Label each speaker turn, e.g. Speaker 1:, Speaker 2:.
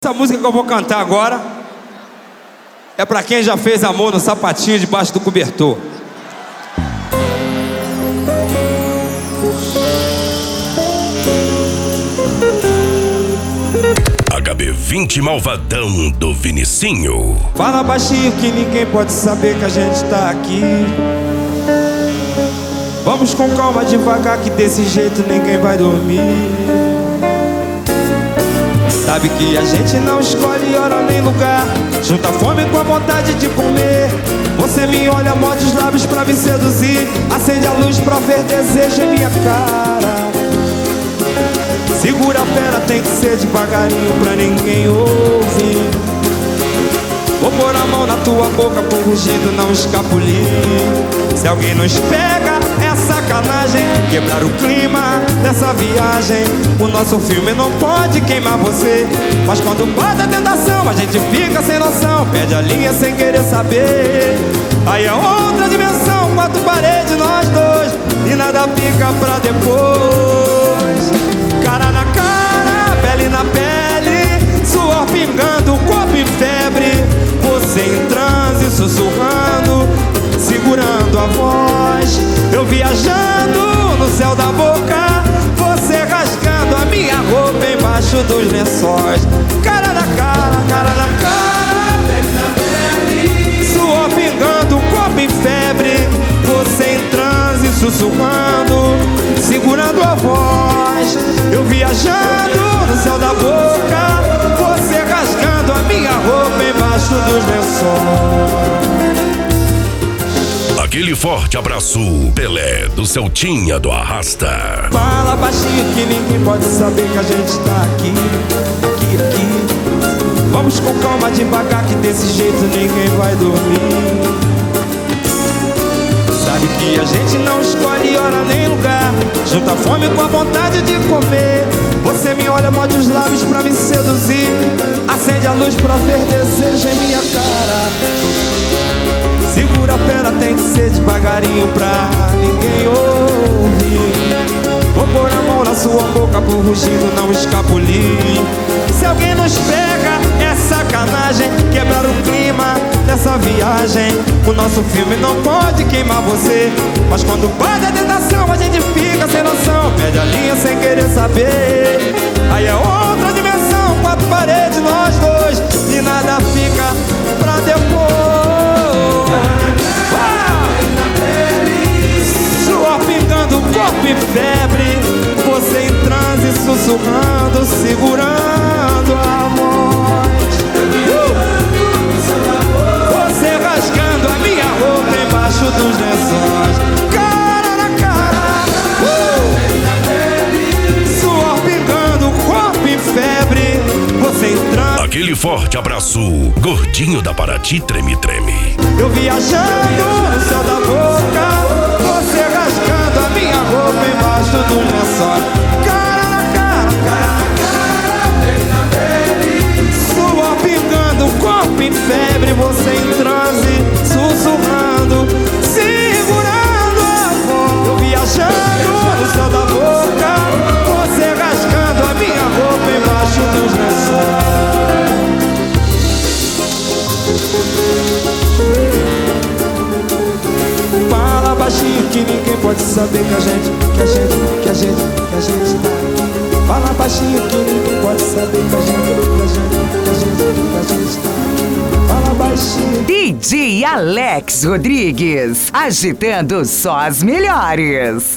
Speaker 1: Essa música que eu vou cantar agora é pra quem já fez amor no sapatinho debaixo do cobertor.
Speaker 2: HB20 Malvadão do Vinicinho.
Speaker 1: Fala baixinho que ninguém pode saber que a gente tá aqui. Vamos com calma, devagar, que desse jeito ninguém vai dormir. Sabe que a gente não escolhe hora nem lugar, junta a fome com a vontade de comer. Você me olha, morde os lábios pra me seduzir, acende a luz pra ver desejo em minha cara. Segura a fera, tem que ser devagarinho pra ninguém ouvir. Vou pôr a mão na tua boca pro rugido não escapulir. Se alguém nos pega, é sacanagem, quebrar o clima dessa viagem. O nosso filme não pode queimar você, mas quando bate a tentação, a gente fica sem noção, perde a linha sem querer saber. Aí é outra dimensão, quatro paredes, nós dois, e nada fica pra depois. Cara na cara, pele na pele, suor pingando, corpo em febre. Você em transe, sussurrando, segurando a voz. Eu viajando no céu da boca, você rasgando a minha roupa embaixo dos lençóis. Cara na cara, pele na pele, suor pingando, corpo em febre. Você em transe, sussurrando, segurando a voz. Eu viajando no céu da boca, você rasgando a minha roupa embaixo dos lençóis.
Speaker 2: Aquele forte abraço, Pelé do Celtinha do Arrasta.
Speaker 1: Fala baixinho que ninguém pode saber que a gente tá aqui. Vamos com calma, devagar, que desse jeito ninguém vai dormir. Sabe que a gente não escolhe hora nem lugar, junta a fome com a vontade de comer. Você me olha, morde os lábios pra me seduzir, acende a luz pra ver desejo em minha cara. Segura a pera, tem que ser devagarinho pra ninguém ouvir. Vou pôr a mão na sua boca pro rugido não escapulir. Se alguém nos pega, é sacanagem, quebrar o clima dessa viagem. O nosso filme não pode queimar você, mas quando bate a tentação, a gente fica sem noção, perde a linha sem querer saber. Aí é outra dimensão, quatro paredes, nós dois, e nada fica pra depois. Suor pingando, corpo em febre. Você em transe, sussurrando, segurando a voz. Você rasgando a minha roupa embaixo dos lençóis. Cara na cara, suor pingando, corpo em febre. Você em transe.
Speaker 2: Aquele forte abraço, gordinho da Paraty treme-treme.
Speaker 1: Eu viajando no céu da boca, você rasgando a minha roupa embaixo do lençóis. Cara na cara, pele na pele, suor pingando, corpo em febre. Você em transe, sussurrando, segurando a voz. Eu viajando no céu da boca, você rasgando a minha roupa embaixo dos lençóis. Fala baixinho que ninguém pode saber que a gente tá aqui. Fala baixinho que ninguém pode saber que a gente tá aqui. Fala baixinho.
Speaker 3: DJ Alex Rodrigues, agitando só as melhores.